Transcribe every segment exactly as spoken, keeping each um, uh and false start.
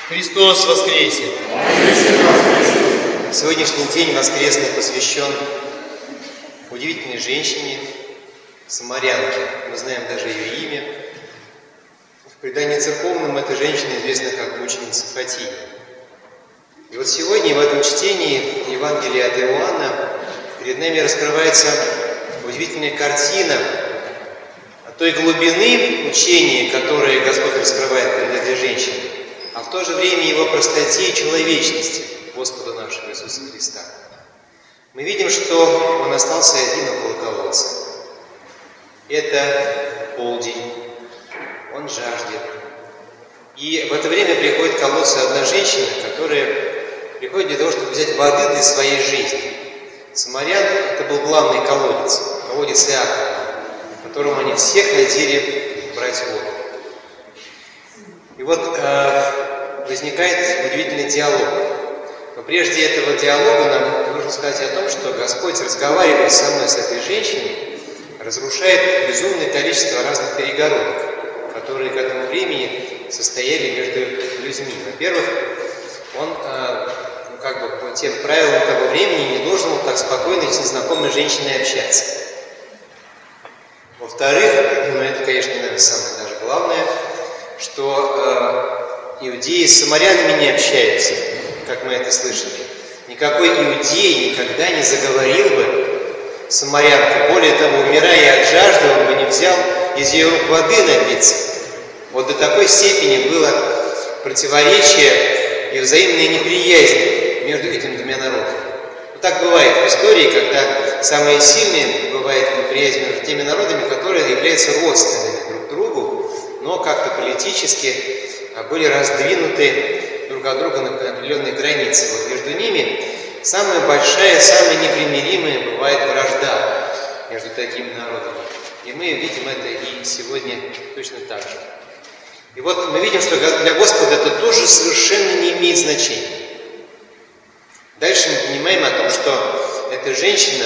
Христос воскресе! Сегодняшний день воскресный посвящен удивительной женщине, самарянке. Мы знаем даже ее имя. В предании церковном эта женщина известна как мученица Фатия. И вот сегодня в этом чтении Евангелия от Иоанна перед нами раскрывается удивительная картина той глубины учения, которое Господь раскрывает перед этой женщиной, а в то же время его простоте и человечности Господа нашего Иисуса Христа. Мы видим, что Он остался один около колодца. Это полдень, Он жаждет. И в это время приходит к колодцу одна женщина, которая приходит для того, чтобы взять воды для своей жизни. Самарян – это был главный колодец, колодец Иакова, в котором они все ходили брать воду. И вот э, возникает удивительный диалог. Но прежде этого диалога нам нужно сказать о том, что Господь, разговаривая со мной, с этой женщиной, разрушает безумное количество разных перегородок, которые к этому времени состояли между людьми. Во-первых, Он, э, ну, как бы по тем правилам того времени, не должен был так спокойно с незнакомой женщиной общаться. Во-вторых, ну это, конечно, наверное, самое даже главное, что э, иудеи с самарянами не общаются, как мы это слышали. Никакой иудей никогда не заговорил бы с самарянкой. Более того, умирая от жажды, он бы не взял из ее рук воды напиться. Вот до такой степени было противоречие и взаимная неприязнь между этими двумя народами. Так бывает в истории, когда самые сильные бывает неприязнь между теми народами, которые являются родственными друг другу, но как-то политически были раздвинуты друг от друга на определенные границы. Вот между ними самая большая, самая непримиримая бывает вражда между такими народами. И мы видим это и сегодня точно так же. И вот мы видим, что для Господа это тоже совершенно не имеет значения. Дальше мы понимаем о том, что эта женщина,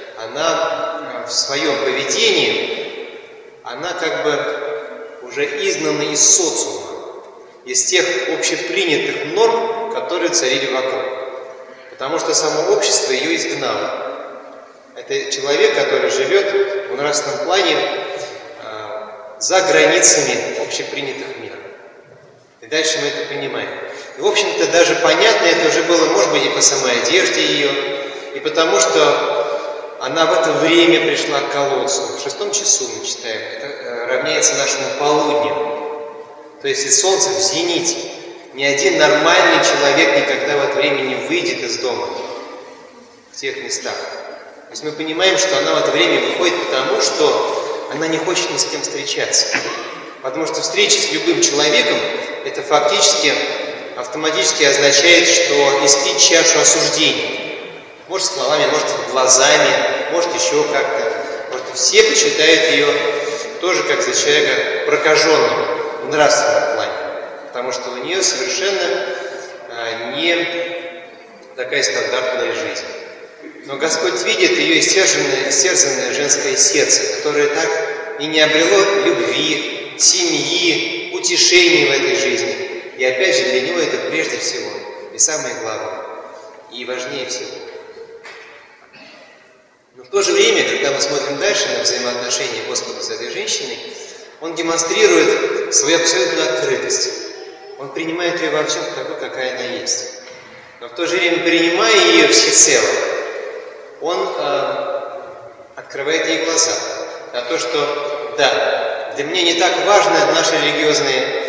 она в своем поведении, она как бы уже изгнана из социума, из тех общепринятых норм, которые царили вокруг. Потому что само общество ее изгнало. Это человек, который живет в нравственном плане э, за границами общепринятых мер. И дальше мы это понимаем. И, в общем-то, даже понятно это уже было, может быть, и по самой одежде ее, и потому что она в это время пришла к колодцу. В шестом часу мы читаем, это равняется нашему полудню. То есть и солнце в зените. Ни один нормальный человек никогда в это время не выйдет из дома в тех местах. То есть мы понимаем, что она в это время выходит потому, что она не хочет ни с кем встречаться. Потому что встреча с любым человеком – это фактически автоматически означает, что испить чашу осуждения. Может, словами, может, глазами, может, еще как-то. Может, все почитают ее тоже как за человека прокаженного в нравственном плане. Потому что у нее совершенно а, не такая стандартная жизнь. Но Господь видит ее истерзанное, истерзанное женское сердце, которое так и не обрело любви, семьи, утешений в этой жизни. И опять же, для него это прежде всего, и самое главное, и важнее всего. Но в то же время, когда мы смотрим дальше на взаимоотношения Господа с этой женщиной, Он демонстрирует свою абсолютную открытость. Он принимает ее во всем такой, какая она есть. Но в то же время, принимая ее всецело, Он э, открывает ей глаза на то, что да, для меня не так важно наши религиозные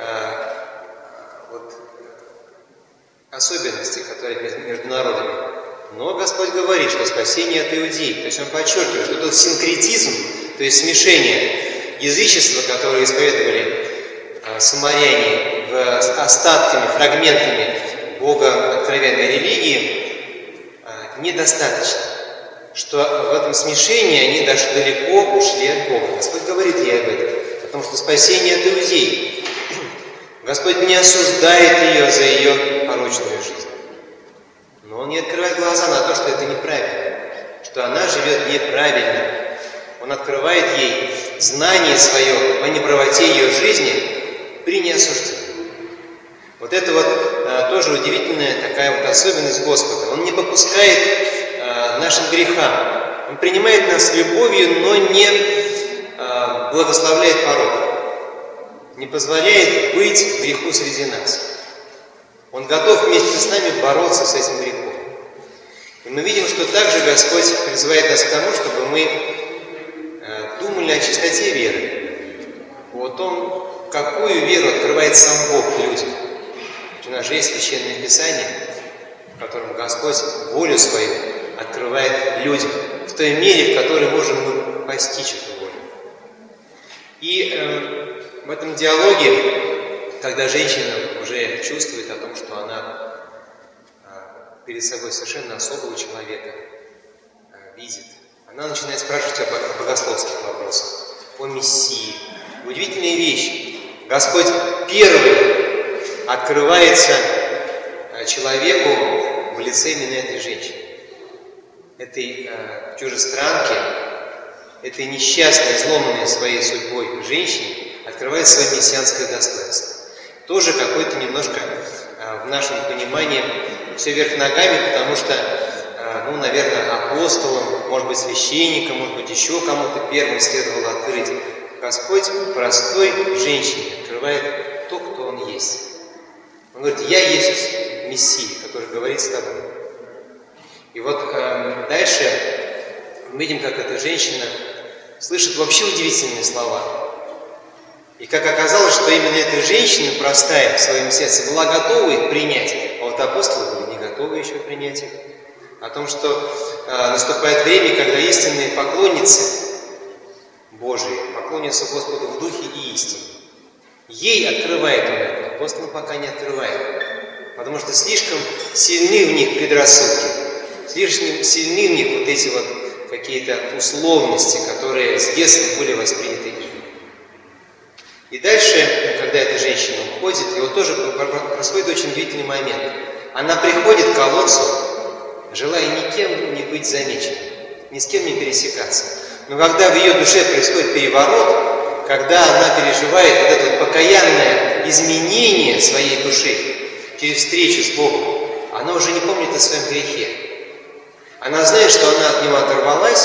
особенности, которые между народами. Но Господь говорит, что спасение от иудеев. То есть Он подчеркивает, что тот синкретизм, то есть смешение язычества, которое исповедовали а, самаряне в, остатками, фрагментами Бога откровенной религии, а, недостаточно. Что в этом смешении они даже далеко ушли от Бога. Господь говорит ей об этом, потому что спасение от иудеев. Господь не осуждает ее за ее порочную жизнь. Но Он не открывает глаза на то, что это неправильно, что она живет неправильно. Он открывает ей знание свое о неправоте ее жизни при неосуждении. Вот это вот а, тоже удивительная такая вот особенность Господа. Он не попускает а, нашим грехам. Он принимает нас с любовью, но не а, благословляет порог. Не позволяет быть греху среди нас. Он готов вместе с нами бороться с этим грехом. И мы видим, что также Господь призывает нас к тому, чтобы мы э, думали о чистоте веры, о том, какую веру открывает сам Бог людям. Ведь у нас же есть Священное Писание, в котором Господь волю свою открывает людям, в той мере, в которой можем мы постичь эту волю. И э, в этом диалоге, когда женщина уже чувствует о том, что она перед собой совершенно особого человека видит, она начинает спрашивать о богословских вопросах, о Мессии. Удивительные вещи. Господь первый открывается человеку в лице именно этой женщины, этой э, чужестранки, этой несчастной, изломанной своей судьбой женщине открывает свое мессианское достоинство. Тоже какое-то немножко э, в нашем понимании все вверх ногами, потому что, ну, наверное, апостолам, может быть, священникам, может быть, еще кому-то первым следовало открыть. Господь простой женщине открывает то, кто Он есть. Он говорит: «Я есть Мессия, который говорит с тобой». И вот э, дальше мы видим, как эта женщина слышит вообще удивительные слова. И как оказалось, что именно эта женщина простая в своем сердце была готова их принять, а вот апостолы были не готовы еще принять их. О том, что э, наступает время, когда истинные поклонницы Божии поклонятся Господу в духе и истине. Ей открывает Он это, апостолам пока не открывает. Потому что слишком сильны в них предрассудки, слишком сильны в них вот эти вот какие-то условности, которые с детства были восприняты ими. И дальше, когда эта женщина уходит, и вот тоже происходит очень удивительный момент. Она приходит к колодцу, желая никем не быть замеченной, ни с кем не пересекаться. Но когда в ее душе происходит переворот, когда она переживает вот это вот покаянное изменение своей души через встречу с Богом, она уже не помнит о своем грехе. Она знает, что она от него оторвалась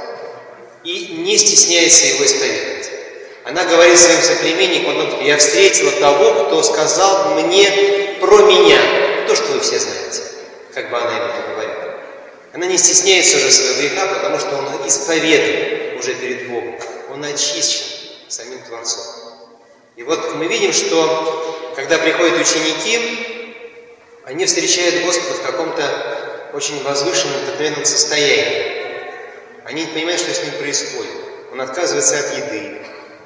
и не стесняется его исповедовать. Она говорит своим соплеменникам: «Я встретила того, кто сказал мне про меня то, что вы все знаете», как бы она им это говорила. Она не стесняется уже своего греха, потому что он исповедует уже перед Богом. Он очищен самим Творцом. И вот мы видим, что когда приходят ученики, они встречают Господа в каком-то очень возвышенном, вдохновенном состоянии. Они не понимают, что с ним происходит. Он отказывается от еды.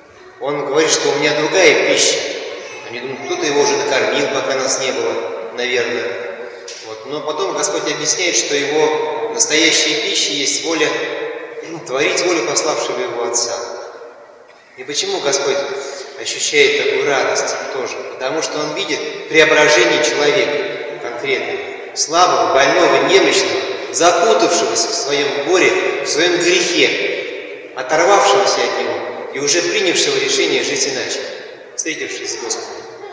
Он говорит, что у меня другая пища. Они думают, кто-то его уже накормил, пока нас не было, наверное. Вот. Но потом Господь объясняет, что его настоящая пища есть воля, ну, творить волю пославшего его Отца. И почему Господь ощущает такую радость тоже? Потому что Он видит преображение человека конкретно. Слабого, больного, немощного, запутавшегося в своем горе, в своем грехе, оторвавшегося от него и уже принявшего решение жить иначе, встретившись с Господом.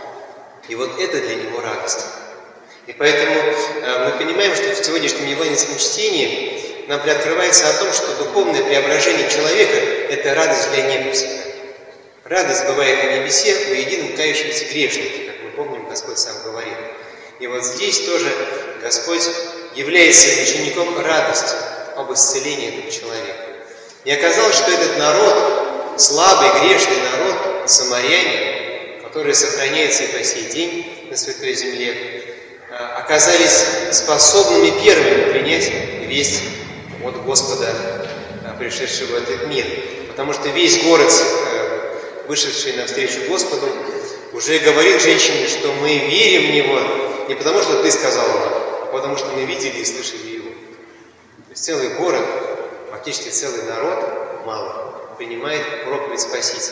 И вот это для него радость. И поэтому э, мы понимаем, что в сегодняшнем евангельском чтении нам приоткрывается о том, что духовное преображение человека – это радость для неба всегда. Радость бывает на небесе у едином кающегося грешника, как мы помним, Господь сам говорил. И вот здесь тоже Господь является своим учеником радость об исцелении этого человека. И оказалось, что этот народ, слабый, грешный народ, самаряне, которые сохраняются и по сей день на Святой Земле, оказались способными первыми принять весть от Господа, пришедшего в этот мир. Потому что весь город, вышедший навстречу Господу, уже говорит женщине, что мы верим в Него не потому, что ты сказал нам, а потому, что мы видели и слышали Его. То есть целый город, фактически целый народ, мало, принимает проповедь Спасителя,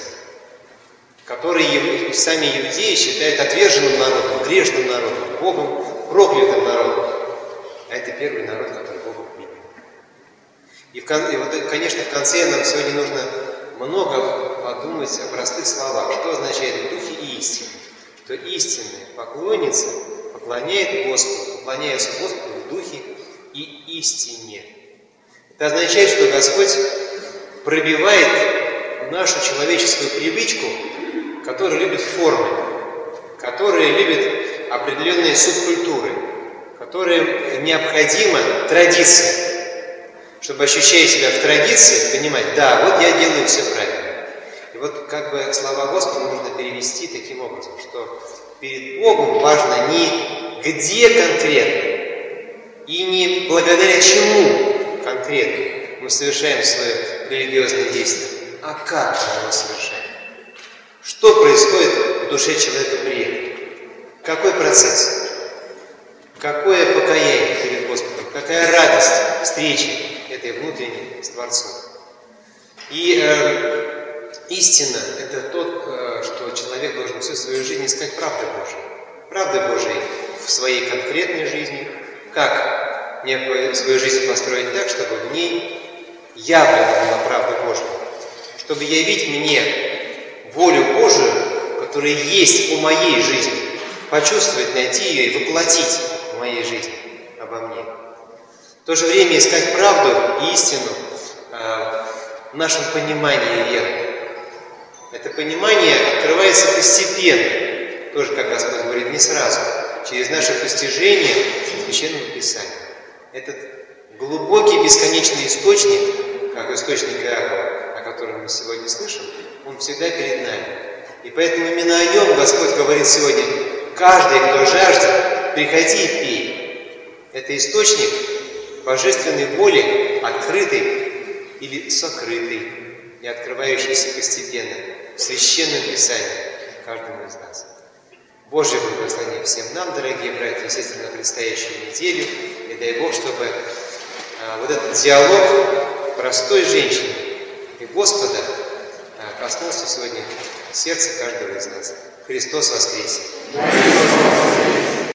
который сами иудеи считают отверженным народом, грешным народом, Богом проклятым народом. А это первый народ, который Богу принял. И, в, и вот, конечно, в конце нам сегодня нужно много подумать о простых словах, что означает в духе и истине. что истинные поклонницы поклоняют Господу, поклоняются Господу в духе и истине. Это означает, что Господь пробивает нашу человеческую привычку, которая любит формы, которая любит определенные субкультуры, которая необходима традиция, чтобы, ощущая себя в традиции, понимать, да, вот я делаю все правильно. И вот как бы слова Господа нужно перевести таким образом, что перед Богом важно не где конкретно и не благодаря чему конкретно мы совершаем свое религиозное действие, а как мы его совершаем. Что происходит в душе человека при этом? Какой процесс? Какое покаяние перед Господом? Какая радость встречи этой внутренней с Творцом? И э, истина – это то, э, что человек должен всю свою жизнь искать правды Божией. Правды Божией в своей конкретной жизни. Как мне свою жизнь построить так, чтобы в ней явлена была правда Божия. Чтобы явить мне волю Божию, которая есть у моей жизни. Почувствовать, найти ее и воплотить в моей жизни обо мне. В то же время искать правду и истину э, в нашем понимании веры. Это понимание открывается постепенно, тоже, как Господь говорит, не сразу, через наше постижение Священного Писания. Этот глубокий бесконечный источник, как источник Иакова, о котором мы сегодня слышим, он всегда перед нами. И поэтому именно о нем Господь говорит сегодня: каждый, кто жаждет, приходи и пей. Это источник божественной воли, открытый или сокрытый и открывающийся постепенно в Священном Писании каждому из нас. Божье благословение всем нам, дорогие братья и сестры, на предстоящую неделю. И дай Бог, чтобы а, вот этот диалог простой женщины и Господа а, коснулся сегодня сердца каждого из нас. Христос воскресе!